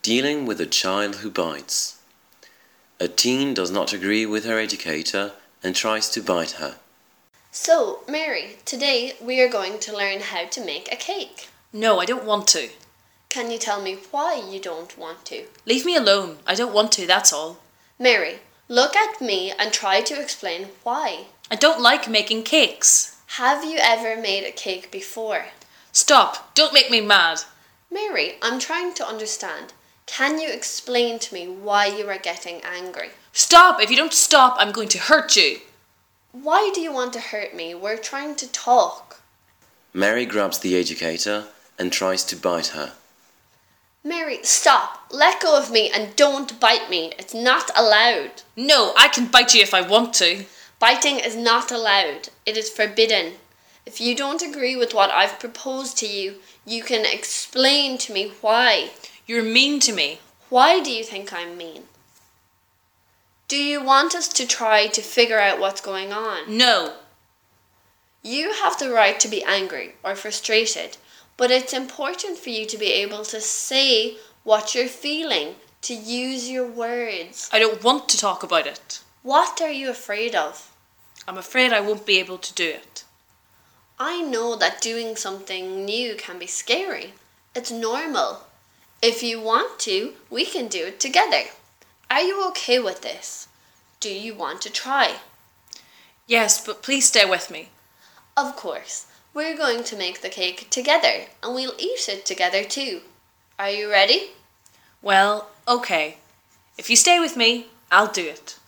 Dealing with a child who bites. A teen does not agree with her educator and tries to bite her. So, Mary, today we are going to learn how to make a cake. No, I don't want to. Can you tell me why you don't want to? Leave me alone. I don't want to, that's all. Mary, look at me and try to explain why. I don't like making cakes. Have you ever made a cake before? Stop. Don't make me mad. Mary, I'm trying to understand. Can you explain to me why you are getting angry? Stop. If you don't stop, I'm going to hurt you. Why do you want to hurt me? We're trying to talk. Mary grabs the educator and tries to bite her. Mary, stop. Let go of me and don't bite me. It's not allowed. No, I can bite you if I want to. Biting is not allowed. It is forbidden. If you don't agree with what I've proposed to you, you can explain to me why. You're mean to me. Why do you think I'm mean? Do you want us to try to figure out what's going on? No. You have the right to be angry or frustrated, but it's important for you to be able to say what you're feeling, to use your words. I don't want to talk about it. What are you afraid of? I'm afraid I won't be able to do it. I know that doing something new can be scary. It's normal. If you want to, we can do it together. Are you okay with this? Do you want to try? Yes, but please stay with me. Of course. We're going to make the cake together and we'll eat it together too. Are you ready? Well, okay. If you stay with me, I'll do it.